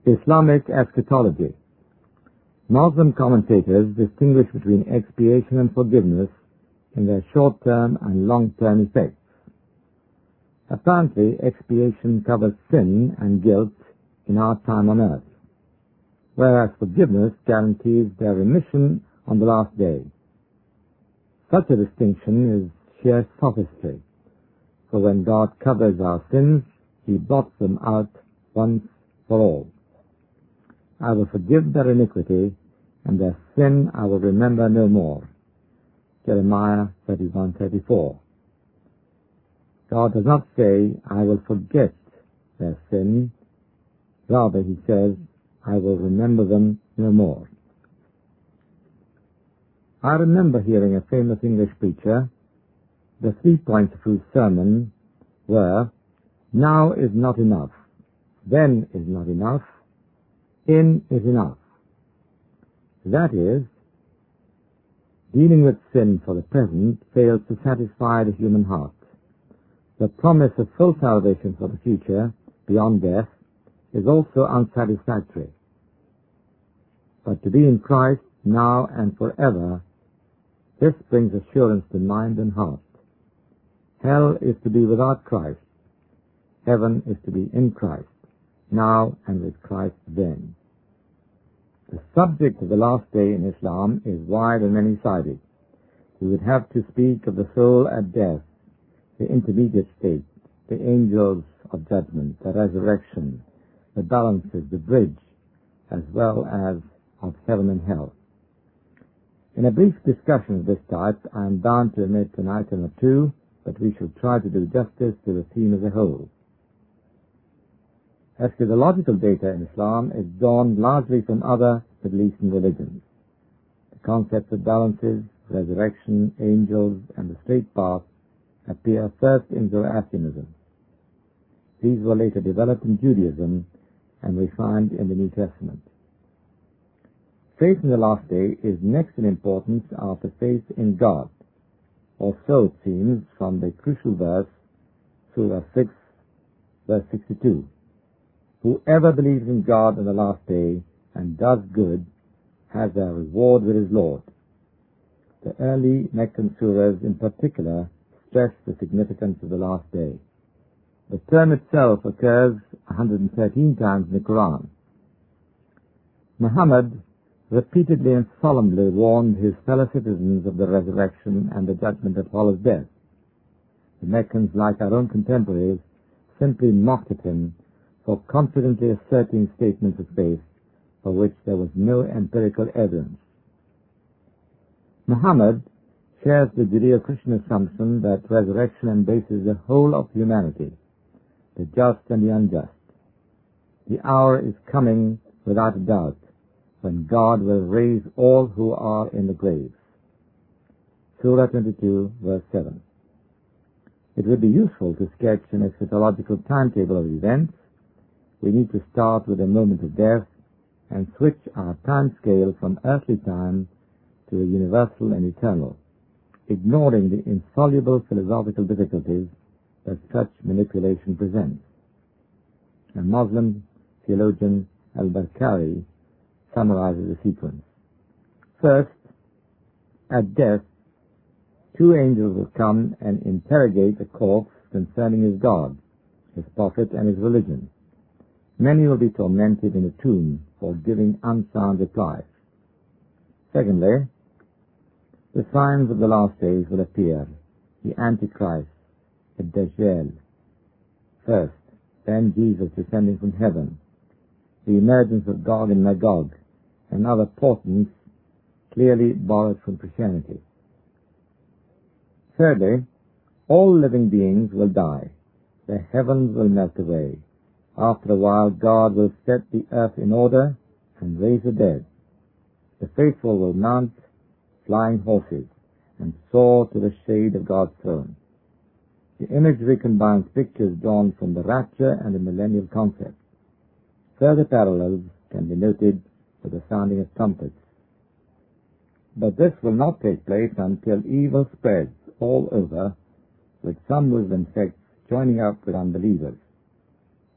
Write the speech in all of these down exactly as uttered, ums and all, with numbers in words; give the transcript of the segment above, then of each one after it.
Islamic eschatology. Muslim commentators distinguish between expiation and forgiveness in their short-term and long-term effects. Apparently, expiation covers sin and guilt in our time on earth, whereas forgiveness guarantees their remission on the last day. Such a distinction is sheer sophistry, for when God covers our sins, He blots them out once for all. I will forgive their iniquity, and their sin I will remember no more. Jeremiah thirty-one thirty-four. God does not say, I will forget their sin. Rather, He says, I will remember them no more. I remember hearing a famous English preacher, the three points of whose sermon were, now is not enough, then is not enough, in is enough. That is, dealing with sin for the present fails to satisfy the human heart. The promise of full salvation for the future, beyond death, is also unsatisfactory. But to be in Christ now and forever, this brings assurance to mind and heart. Hell is to be without Christ. Heaven is to be in Christ, now and with Christ then. The subject of the last day in Islam is wide and many-sided. We would have to speak of the soul at death, the intermediate state, the angels of judgment, the resurrection, the balances, the bridge, as well as of heaven and hell. In a brief discussion of this type, I am bound to omit an item or two, but we shall try to do justice to the theme as a whole. Eschatological data in Islam is drawn largely from other Middle Eastern religions. The concepts of balances, resurrection, angels, and the straight path appear first in Zoroastrianism. These were later developed in Judaism and refined in the New Testament. Faith in the last day is next in importance after faith in God, or so it seems from the crucial verse, Surah six, verse sixty-two. Whoever believes in God on the last day and does good has a reward with his Lord. The early Meccan surahs in particular stress the significance of the last day. The term itself occurs one hundred thirteen times in the Quran. Muhammad repeatedly and solemnly warned his fellow citizens of the resurrection and the judgment that follows death. The Meccans, like our own contemporaries, simply mocked at him for confidently asserting statements of faith for which there was no empirical evidence. Muhammad shares the Judeo-Christian assumption that resurrection embraces the whole of humanity, the just and the unjust. The hour is coming without a doubt when God will raise all who are in the graves. Surah twenty-two, verse seven. It would be useful to sketch an eschatological timetable of events. We need to start with the moment of death and switch our time scale from earthly time to the universal and eternal, ignoring the insoluble philosophical difficulties that such manipulation presents. A Muslim theologian, Al-Barkari, summarizes the sequence. First, at death, two angels will come and interrogate a corpse concerning his God, his prophet, and his religion. Many will be tormented in a tomb for giving unsound replies. Secondly, the signs of the last days will appear, the Antichrist, the Dajjal. First, then Jesus descending from heaven, the emergence of Gog and Magog, and other portents clearly borrowed from Christianity. Thirdly, all living beings will die. The heavens will melt away. After a while, God will set the earth in order and raise the dead. The faithful will mount flying horses and soar to the shade of God's throne. The imagery combines pictures drawn from the rapture and the millennial concept. Further parallels can be noted with the sounding of trumpets. But this will not take place until evil spreads all over, with some Muslim sects joining up with unbelievers.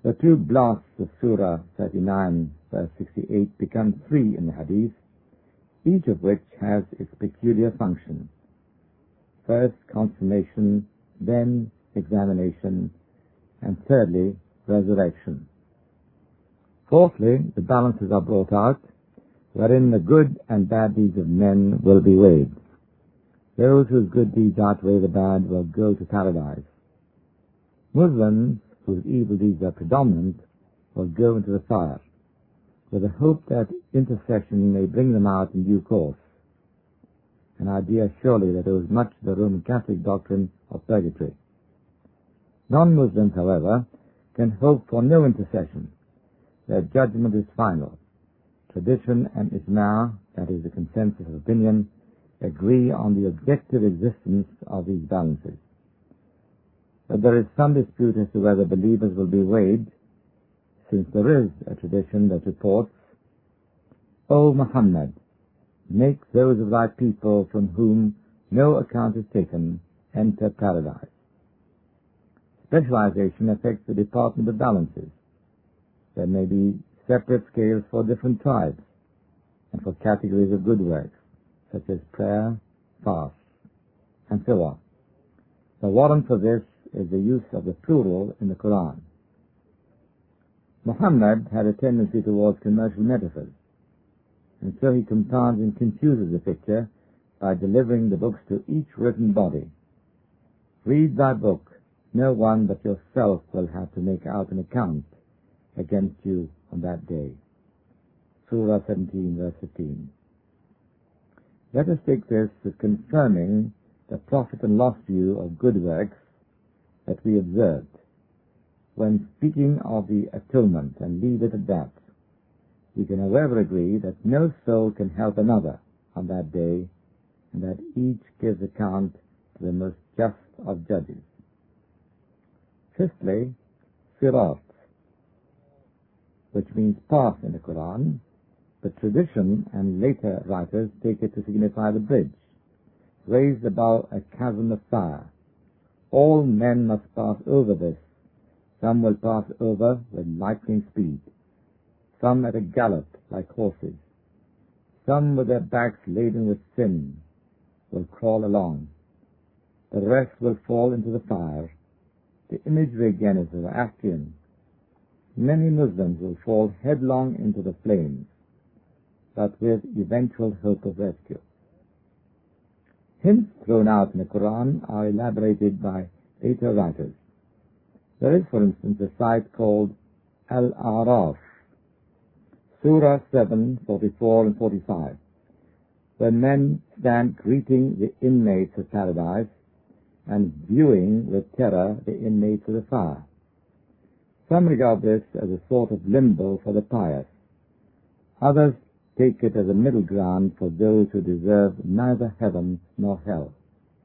The two blasts of Surah thirty-nine, verse sixty-eight, become three in the Hadith, each of which has its peculiar function. First, confirmation, then examination, and thirdly, resurrection. Fourthly, the balances are brought out, wherein the good and bad deeds of men will be weighed. Those whose good deeds outweigh the bad will go to paradise. Muslims whose evil deeds are predominant will go into the fire, with the hope that intercession may bring them out in due course. An idea surely that owes much to the Roman Catholic doctrine of purgatory. Non-Muslims, however, can hope for no intercession. Their judgment is final. Tradition and ijma, that is the consensus of opinion, agree on the objective existence of these balances. But there is some dispute as to whether believers will be weighed, since there is a tradition that reports, O Muhammad, make those of thy people from whom no account is taken enter paradise. Specialization affects the department of balances. There may be separate scales for different tribes and for categories of good works, such as prayer, fast, and so on. The warrant for this is the use of the plural in the Quran. Muhammad had a tendency towards commercial metaphors, and so he compounds and confuses the picture by delivering the books to each written body. Read thy book, no one but yourself will have to make out an account against you on that day. Surah seventeen, verse fifteen. Let us take this as confirming the profit and loss view of good works that we observed when speaking of the atonement, and leave it at that. We can however agree that no soul can help another on that day, and that each gives account to the most just of judges. Fifthly, Sirat, which means path in the Quran, but tradition and later writers take it to signify the bridge, raised above a chasm of fire. All men must pass over this. Some will pass over with lightning speed, some at a gallop like horses. Some with their backs laden with sin will crawl along. The rest will fall into the fire. The imagery again is Zoroastrian. Many Muslims will fall headlong into the flames, but with eventual hope of rescue. Hints thrown out in the Quran are elaborated by later writers. There is, for instance, a site called Al-A'raf, Surah seven, forty-four and forty-five, where men stand greeting the inmates of paradise and viewing with terror the inmates of the fire. Some regard this as a sort of limbo for the pious. Others take it as a middle ground for those who deserve neither heaven nor hell.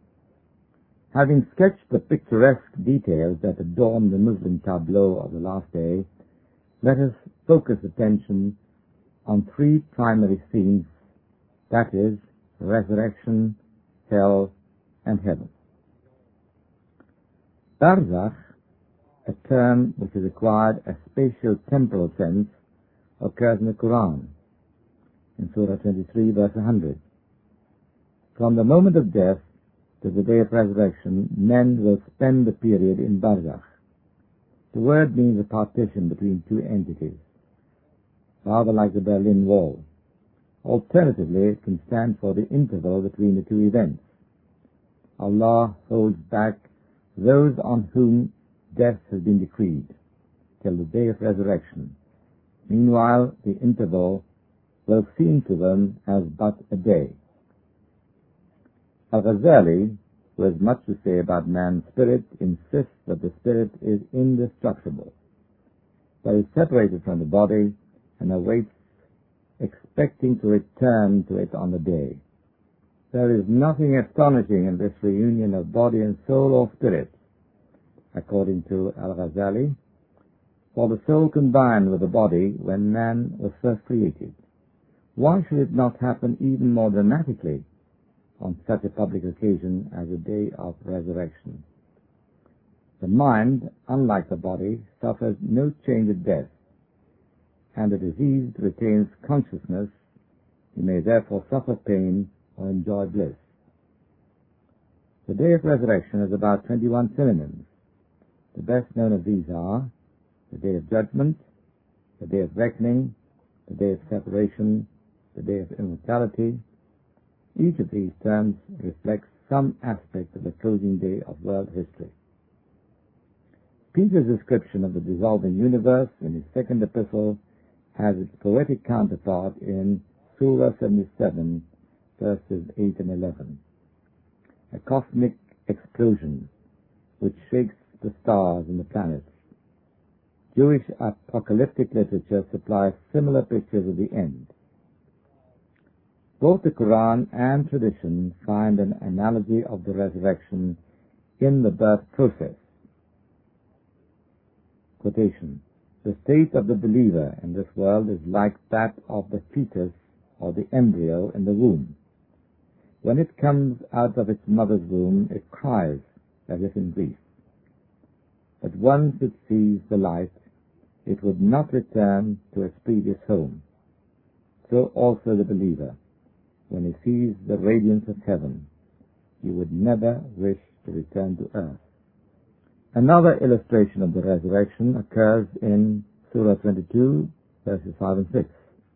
Having sketched the picturesque details that adorn the Muslim tableau of the last day, let us focus attention on three primary themes, that is, resurrection, hell, and heaven. Barzakh, a term which has acquired a spatial-temporal sense, occurs in the Quran, in Surah twenty-three, verse one hundred. From the moment of death to the day of resurrection, men will spend the period in Barzakh. The word means a partition between two entities, rather like the Berlin Wall. Alternatively, it can stand for the interval between the two events. Allah holds back those on whom death has been decreed till the day of resurrection. Meanwhile, the interval will seem to them as but a day. Al-Ghazali, who has much to say about man's spirit, insists that the spirit is indestructible, but is separated from the body and awaits, expecting to return to it on the day. There is nothing astonishing in this reunion of body and soul or spirit, according to Al-Ghazali, for the soul combined with the body when man was first created. Why should it not happen even more dramatically on such a public occasion as the day of resurrection? The The mind, unlike the body, suffers no change at death, and the diseased retains consciousness. He may therefore suffer pain or enjoy bliss. The day of resurrection has about twenty-one synonyms. The best known of these are the day of judgment, the day of reckoning, the day of separation, the day of immortality. Each of these terms reflects some aspect of the closing day of world history. Peter's description of the dissolving universe in his second epistle has its poetic counterpart in Surah seventy-seven, verses eight and eleven. A cosmic explosion which shakes the stars and the planets. Jewish apocalyptic literature supplies similar pictures of the end. Both the Quran and tradition find an analogy of the resurrection in the birth process. Quotation: the state of the believer in this world is like that of the fetus or the embryo in the womb. When it comes out of its mother's womb, it cries as if in grief. But once it sees the light, it would not return to its previous home. So also the believer, when he sees the radiance of heaven, he would never wish to return to earth. Another illustration of the resurrection occurs in Surah twenty-two, verses five and six.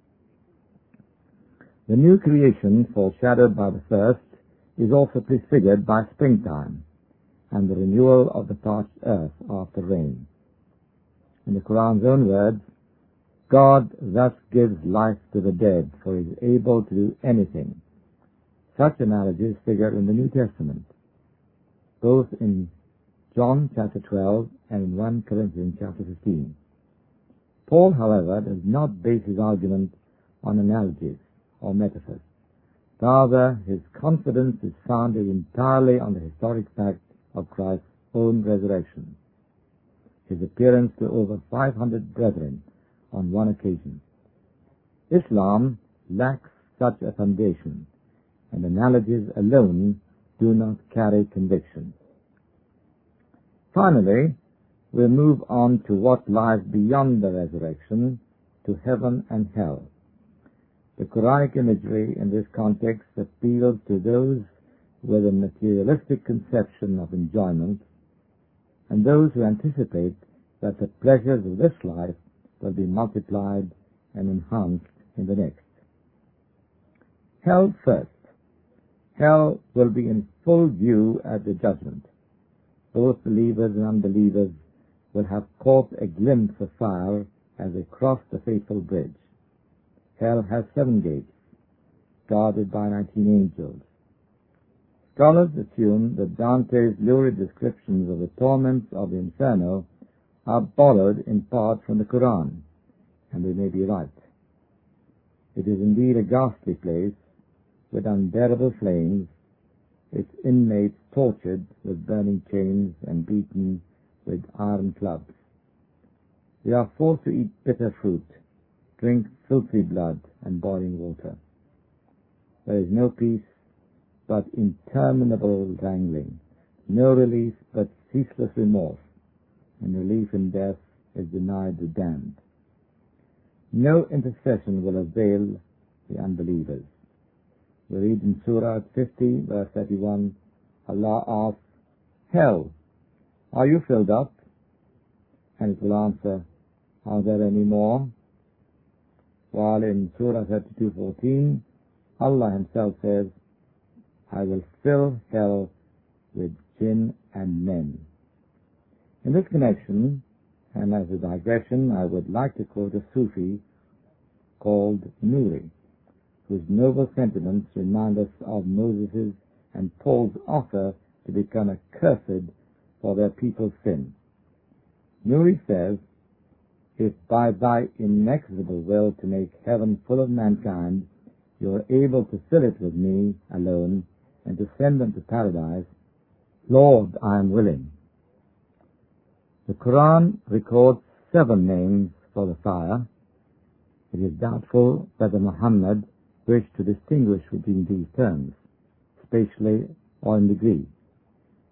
The new creation, foreshadowed by the first, is also prefigured by springtime and the renewal of the parched earth after rain. In the Quran's own words, God thus gives life to the dead, for he is able to do anything. Such analogies figure in the New Testament, both in John chapter twelve and in First Corinthians chapter fifteen. Paul, however, does not base his argument on analogies or metaphors. Rather, his confidence is founded entirely on the historic fact of Christ's own resurrection, his appearance to over five hundred brethren on one occasion. Islam lacks such a foundation, and analogies alone do not carry conviction. Finally, we'll move on to what lies beyond the resurrection, to heaven and hell. The Quranic imagery in this context appeals to those with a materialistic conception of enjoyment and those who anticipate that the pleasures of this life will be multiplied and enhanced in the next. Hell first. Hell will be in full view at the judgment. Both believers and unbelievers will have caught a glimpse of fire as they cross the fateful bridge. Hell has seven gates, guarded by nineteen angels. Scholars assume that Dante's lurid descriptions of the torments of the Inferno are borrowed in part from the Quran, and they may be right. It is indeed a ghastly place, with unbearable flames, its inmates tortured with burning chains and beaten with iron clubs. They are forced to eat bitter fruit, drink filthy blood and boiling water. There is no peace but interminable wrangling, no relief but ceaseless remorse, and relief in death is denied the damned. No intercession will avail the unbelievers. We read in Surah fifty, verse thirty-one, Allah asks, Hell, are you filled up? And it will answer, Are there any more? While in Surah thirty-two, fourteen, Allah himself says, I will fill hell with jinn and men. In this connection, and as a digression, I would like to quote a Sufi called Nuri, whose noble sentiments remind us of Moses' and Paul's offer to become accursed for their people's sin. Nuri says, If by thy inexorable will to make heaven full of mankind, you are able to fill it with me alone, and to send them to paradise, Lord, I am willing. The Quran records seven names for the fire. It is doubtful whether Muhammad wished to distinguish between these terms, spatially or in degree.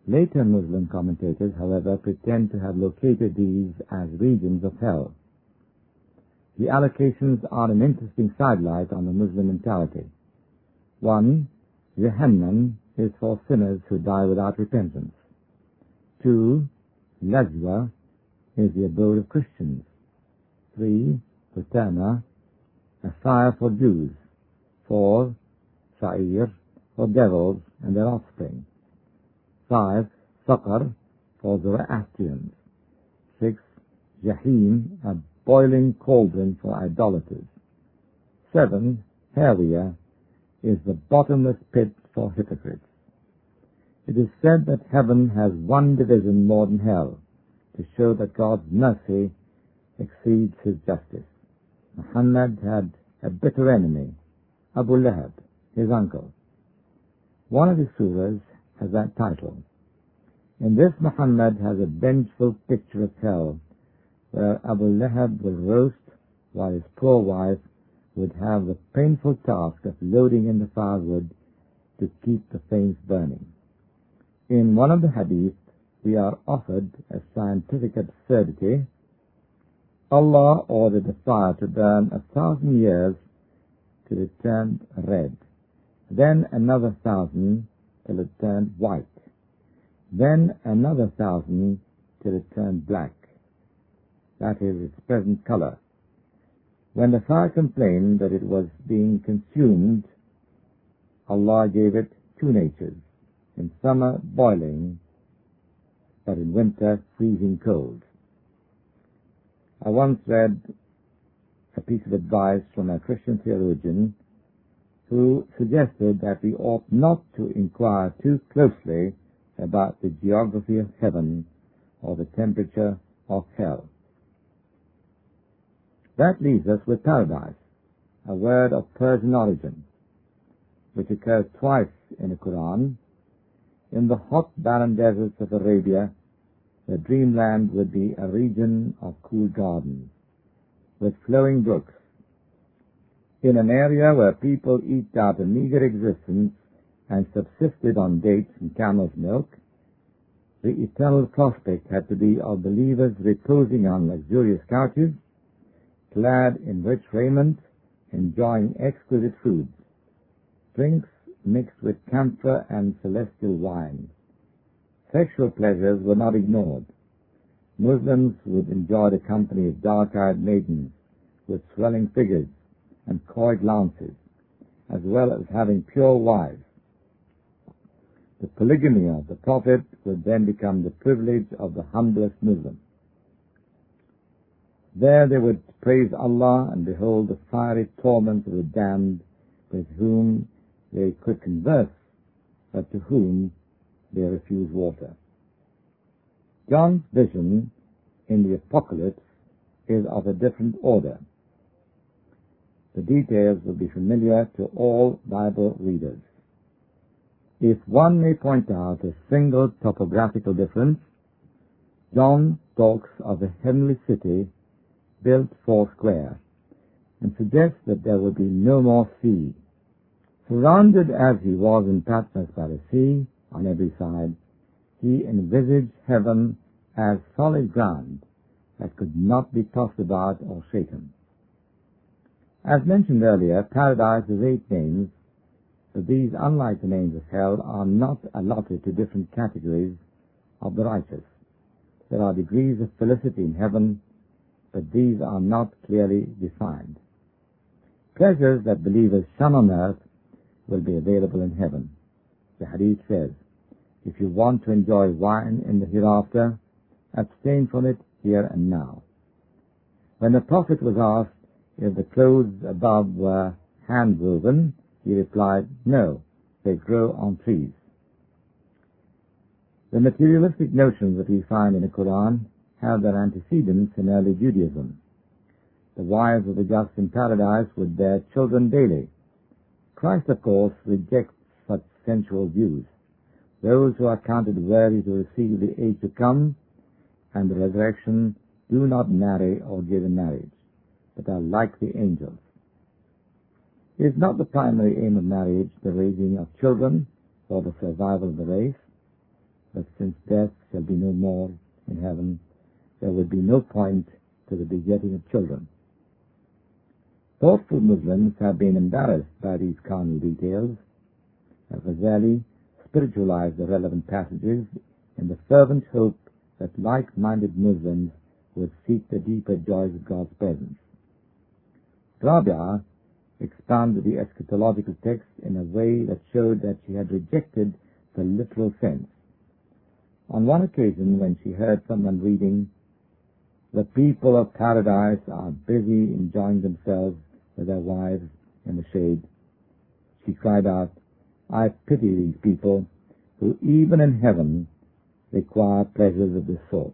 Later Muslim commentators, however, pretend to have located these as regions of hell. The allocations are an interesting sidelight on the Muslim mentality. One, Jahannam is for sinners who die without repentance. Two, Lazwa is the abode of Christians. Three, Hutama, a fire for Jews. Four, Sa'ir, for devils and their offspring. Five, Saqar, for Zoroastrians. Six, Jahim, a boiling cauldron for idolaters. Seven, Hawiya, is the bottomless pit for hypocrites. It is said that heaven has one division more than hell, to show that God's mercy exceeds his justice. Muhammad had a bitter enemy, Abu Lahab, his uncle. One of his surahs has that title. In this, Muhammad has a vengeful picture of hell, where Abu Lahab will roast while his poor wife would have the painful task of loading in the firewood to keep the flames burning. In one of the hadiths, we are offered a scientific absurdity. Allah ordered the fire to burn a thousand years till it turned red, then another thousand till it turned white, then another thousand till it turned black. That is its present color. When the fire complained that it was being consumed, Allah gave it two natures, in summer boiling, but in winter freezing cold. I once read a piece of advice from a Christian theologian who suggested that we ought not to inquire too closely about the geography of heaven or the temperature of hell. That leaves us with paradise, a word of Persian origin, which occurs twice in the Quran. In the hot, barren deserts of Arabia, the dreamland would be a region of cool gardens, with flowing brooks. In an area where people eked out a meager existence and subsisted on dates and camel's milk, the eternal prospect had to be of believers reposing on luxurious couches, clad in rich raiment, enjoying exquisite foods, drinks mixed with camphor and celestial wine. Sexual pleasures were not ignored. Muslims would enjoy the company of dark-eyed maidens with swelling figures and coy glances, as well as having pure wives. The polygamy of the Prophet would then become the privilege of the humblest Muslim. There they would praise Allah and behold the fiery torment of the damned, with whom they could converse, but to whom they refuse water. John's vision in the Apocalypse is of a different order. The details will be familiar to all Bible readers. If one may point out a single topographical difference, John talks of a heavenly city built four square, and suggests that there will be no more sea. Surrounded as he was in Patmos by the sea on every side, he envisaged heaven as solid ground that could not be tossed about or shaken. As mentioned earlier, paradise has eight names, but these, unlike the names of hell, are not allotted to different categories of the righteous. There are degrees of felicity in heaven, but these are not clearly defined. Pleasures that believers shun on earth will be available in heaven. The hadith says, if you want to enjoy wine in the hereafter, abstain from it here and now. When the Prophet was asked if the clothes above were hand-woven, he replied, no, they grow on trees. The materialistic notions that we find in the Quran have their antecedents in early Judaism. The wives of the just in paradise would bear children daily. Christ, of course, rejects such sensual views. Those who are counted worthy to receive the age to come and the resurrection do not marry or give in marriage, but are like the angels. Is not the primary aim of marriage the raising of children for the survival of the race? but since death shall be no more in heaven, there would be no point to the begetting of children. Thoughtful Muslims have been embarrassed by these carnal details. Al-Ghazali spiritualized the relevant passages in the fervent hope that like-minded Muslims would seek the deeper joys of God's presence. Rabia expounded the eschatological text in a way that showed that she had rejected the literal sense. On one occasion, when she heard someone reading, "The people of paradise are busy enjoying themselves with their wives in the shade," she cried out, "I pity these people who even in heaven require pleasures of this sort."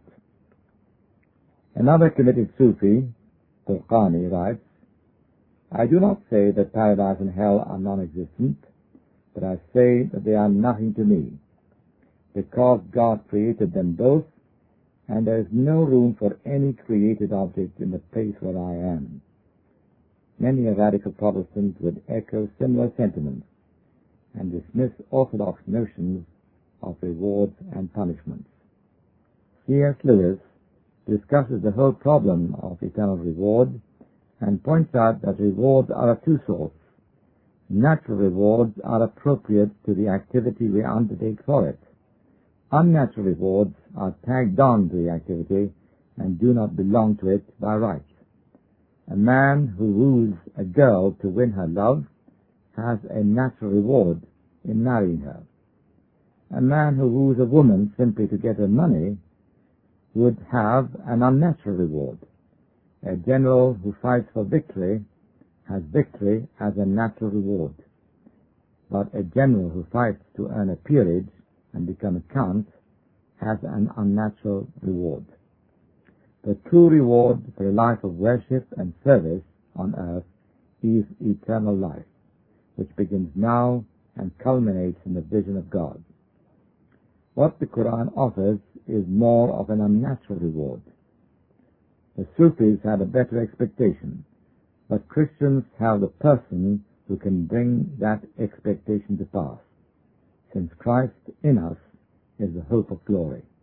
Another committed Sufi, Turqani, writes, "I do not say that paradise and hell are non-existent, but I say that they are nothing to me, because God created them both, and there is no room for any created object in the place where I am." Many a radical Protestant would echo similar sentiments and dismiss orthodox notions of rewards and punishments. C S Lewis discusses the whole problem of eternal reward and points out that rewards are of two sorts. Natural rewards are appropriate to the activity we undertake for it. Unnatural rewards are tagged on to the activity and do not belong to it by right. A man who woos a girl to win her love has a natural reward in marrying her. A man who woos a woman simply to get her money would have an unnatural reward. A general who fights for victory has victory as a natural reward. But a general who fights to earn a peerage and become a count has an unnatural reward. The true reward for a life of worship and service on earth is eternal life, which begins now and culminates in the vision of God. What the Quran offers is more of an unnatural reward. The Sufis had a better expectation, but Christians have the person who can bring that expectation to pass, since Christ in us is the hope of glory.